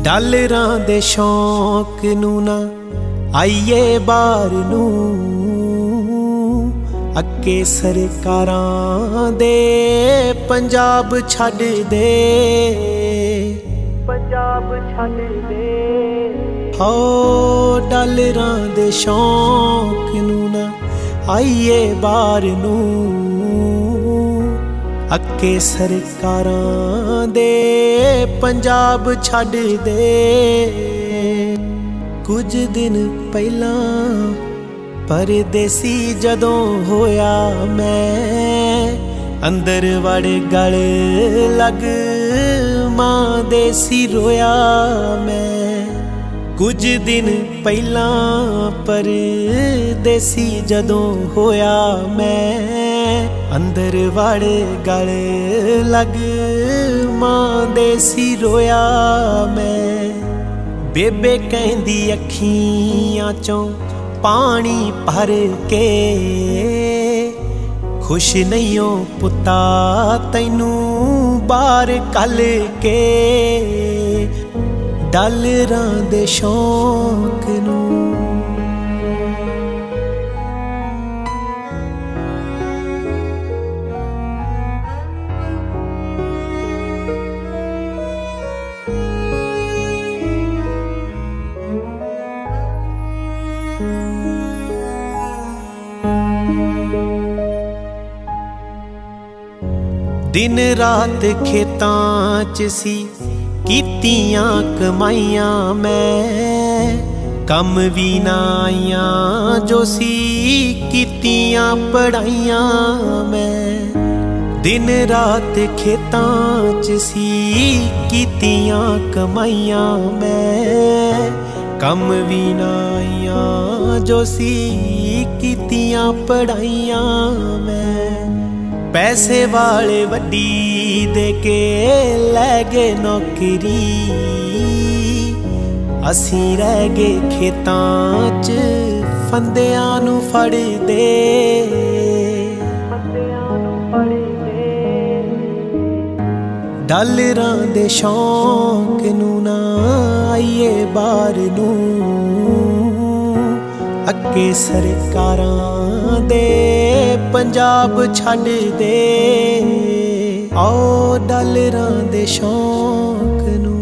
ਡਾਲਰਾਂ ਦੇ ਸ਼ੌਂਕ ਨੂੰ ਨਾ ਆਈਏ ਬਾਹਰ ਨੂੰ, ਅੱਕੇ ਸਰਕਾਰਾਂ ਦੇ ਪੰਜਾਬ ਛੱਡ ਦੇ, ਪੰਜਾਬ ਛੱਡ ਦੇ। ਹੋ ਡਾਲਰਾਂ ਦੇ ਸ਼ੌਂਕ ਨੂੰ ਨਾ ਆਈਏ ਬਾਹਰ ਨੂੰ, ਅੱਕੇ ਸਰਕਾਰਾਂ ਦੇ ਪੰਜਾਬ ਛੱਡ ਦੇ। ਕੁਝ ਦਿਨ ਪਹਿਲਾਂ ਪਰਦੇਸੀ ਜਦੋਂ ਹੋਇਆ ਮੈਂ, ਅੰਦਰ ਵੜ ਗਲ ਲੱਗ ਮਾਂ ਦੇਸੀ ਰੋਇਆ ਮੈਂ। ਕੁਝ ਦਿਨ ਪਹਿਲਾਂ ਪਰਦੇਸੀ ਜਦੋਂ ਹੋਇਆ ਮੈਂ, ਅੰਦਰ ਵੜ ਗਲ ਲੱਗ ਮਾਂ ਦੇਸੀ ਰੋਇਆ ਮੈਂ। ਬੇਬੇ ਕਹਿੰਦੀ ਅੱਖੀਆਂ ਚੋਂ ਪਾਣੀ ਭਰ ਕੇ, ਖੁਸ਼ ਨਹੀਂ ਓ ਪੁੱਤਾ ਤੈਨੂੰ ਬਾਹਰ ਕੱਲ ਕੇ, ਡਾਲਰਾਂ ਦੇ ਸ਼ੌਂਕ ਨੂੰ। ਦਿਨ ਰਾਤ ਖੇਤਾਂ 'ਚ ਸੀ ਕੀਤੀਆਂ ਕਮਾਈਆਂ ਮੈਂ, ਕੰਮ ਵੀ ਨਾ ਆਈਆਂ ਜੋ ਸੀ ਕੀਤੀਆਂ ਪੜ੍ਹਾਈਆਂ ਮੈਂ। ਦਿਨ ਰਾਤ ਖੇਤਾਂ 'ਚ ਸੀ ਕੀਤੀਆਂ ਕਮਾਈਆਂ ਮੈਂ, ਕੰਮ ਵੀ ਨਾ ਆਈਆਂ ਜੋ ਸੀ ਕੀਤੀਆਂ ਪੜ੍ਹਾਈਆਂ ਮੈਂ। ਪੈਸੇ ਵਾਲੇ ਵੱਡੀ ਦੇ ਕੇ ਲੈ ਗਏ ਨੌਕਰੀ, ਅਸੀਂ ਰਹਿ ਗਏ ਖੇਤਾਂ 'ਚ ਫੰਦਿਆਂ ਨੂੰ ਫੜਦੇ, ਡਾਲਰਾਂ ਦੇ ਸ਼ੌਂਕ ਨੂੰ ਨਾ ਆਈਏ ਬਾਹਰ ਨੂੰ, ਅੱਕੇ ਸਰਕਾਰਾਂ ਦੇ ਪੰਜਾਬ ਛੱਡ ਦੇ। ਆਓ ਡਾਲਰਾਂ ਦੇ ਸ਼ੌਂਕ ਨੂੰ